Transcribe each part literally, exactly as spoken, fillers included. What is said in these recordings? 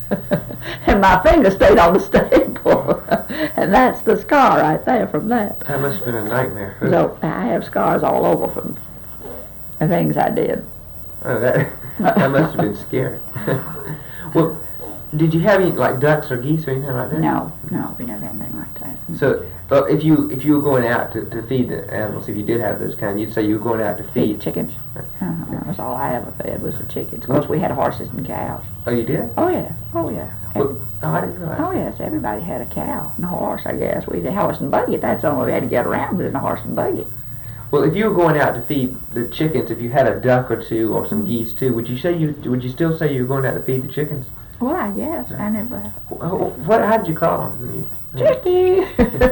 And my finger stayed on the staple. And that's the scar right there from that. That must have been a nightmare. So I have scars all over from the things I did. Oh, that, that must have been scary. Well, did you have any, like, ducks or geese or anything like that? No, no, we never had anything like that. So, uh, if you if you were going out to, to feed the animals, if you did have those kind, you'd say you were going out to Feed feed the chickens. Uh, that was all I ever fed was the chickens. Of course, we had horses and cows. Oh, you did? Oh, yeah. Oh, yeah. Well, oh, I didn't realize. Oh, yes. Everybody had a cow and a horse, I guess. We had a horse and buggy. That's the only way we had to get around was in a horse and buggy. Well, if you were going out to feed the chickens, if you had a duck or two or some geese too, would you say you would you still say you were going out to feed the chickens? Well, I guess. I never... What? How did you call them? Chicky!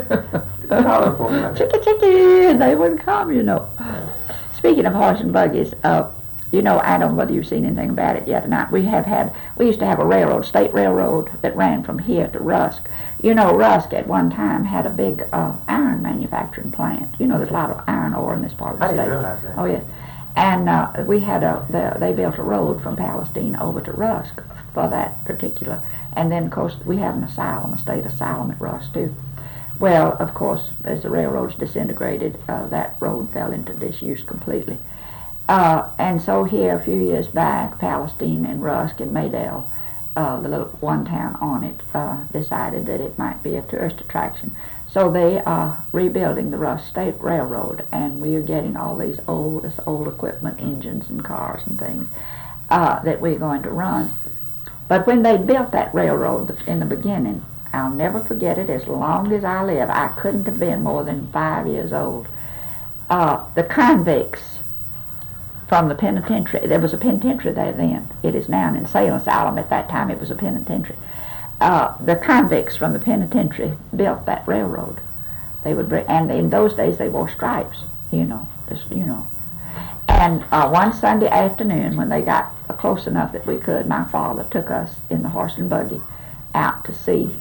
Call them for me. Chicky, chicky! And they wouldn't come, you know. Speaking of horse and buggies, uh, you know, I don't know whether you've seen anything about it yet or not. We have had, we used to have a railroad, state railroad, that ran from here to Rusk. You know, Rusk at one time had a big uh, iron manufacturing plant. You know, there's a lot of iron ore in this part of the I state. didn't realize that. Oh, yes. And uh, we had a, the, they built a road from Palestine over to Rusk for that particular, and then of course we have an asylum, a state asylum at Rusk too. Well, of course, as the railroads disintegrated, uh, that road fell into disuse completely. Uh, and so here a few years back, Palestine and Rusk and Maydale, uh, the little one town on it, uh, decided that it might be a tourist attraction. So they are rebuilding the Rusk State Railroad, and we are getting all these old, this old equipment, engines and cars and things, uh, that we're going to run. But when they built that railroad in the beginning, I'll never forget it as long as I live. I couldn't have been more than five years old. Uh, the convicts from the penitentiary, there was a penitentiary there then. It is now an insane asylum. At that time it was a penitentiary. Uh, the convicts from the penitentiary built that railroad. They would bring, and in those days they wore stripes, you know, just, you know. And uh, one Sunday afternoon, when they got uh, close enough that we could, my father took us in the horse and buggy out to see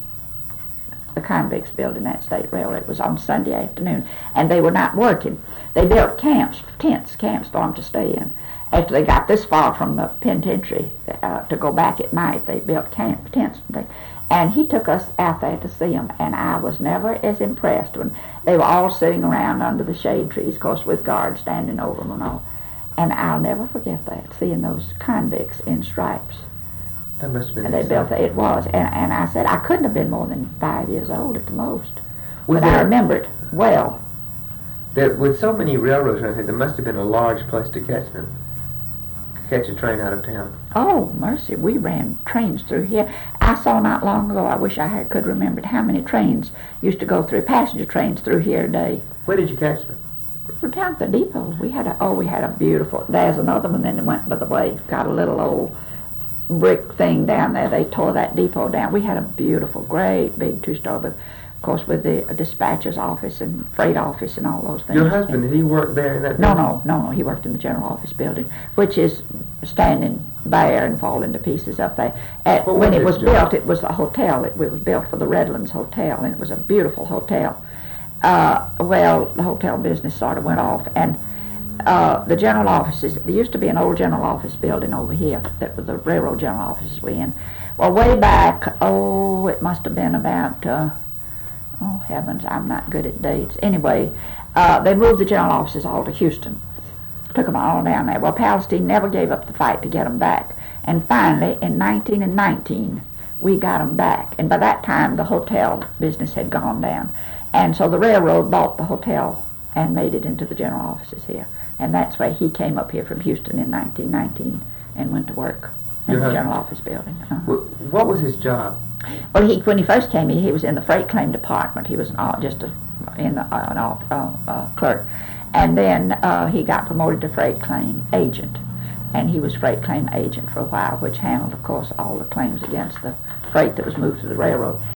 the convicts building that state railroad. It was on Sunday afternoon, and they were not working. They built camps, tents, camps for them to stay in. After they got this far from the penitentiary uh, to go back at night, they built camp tents. And, they, and he took us out there to see them, and I was never as impressed when they were all sitting around under the shade trees, of course, with guards standing over them and all. And I'll never forget that, seeing those convicts in stripes. That must have been. And they built it. It was, and, and I said I couldn't have been more than five years old at the most. Was but I there- remember it well. There, with so many railroads around here, there must have been a large place to catch them. Catch a train out of town. Oh, mercy, we ran trains through here. I saw not long ago, I wish I had, could remember it, how many trains used to go through, passenger trains through here a day. Where did you catch them? We're down at the depot. We had a, oh, we had a beautiful, there's another one, then it went by the way, got a little old brick thing down there. They tore that depot down. We had a beautiful, great, big two-story, but of course with the dispatcher's office and freight office and all those things. Your husband, did he work there in that No, building? no, no, no. He worked in the general office building, which is standing bare and falling to pieces up there. At, What when was it was his job? built, it was a hotel. It, it was built for the Redlands Hotel, and it was a beautiful hotel. Uh, well, the hotel business sort of went off, and uh, the general offices, there used to be an old general office building over here that was the railroad general offices we in. Well, way back, oh, it must have been about, uh, oh heavens, I'm not good at dates. Anyway, uh, they moved the general offices all to Houston. Took them all down there. Well, Palestine never gave up the fight to get them back. And finally, in nineteen nineteen, we got them back. And by that time, the hotel business had gone down. And so the railroad bought the hotel and made it into the general offices here. And that's why he came up here from Houston in nineteen nineteen and went to work in Your the general husband? office building. Uh-huh. Wh- What was his job? Well, he when he first came here, he was in the freight claim department. He was an, au- just a, in the, uh, an au- uh, uh, clerk. And then uh, he got promoted to freight claim agent. And he was freight claim agent for a while, which handled, of course, all the claims against the freight that was moved to the railroad.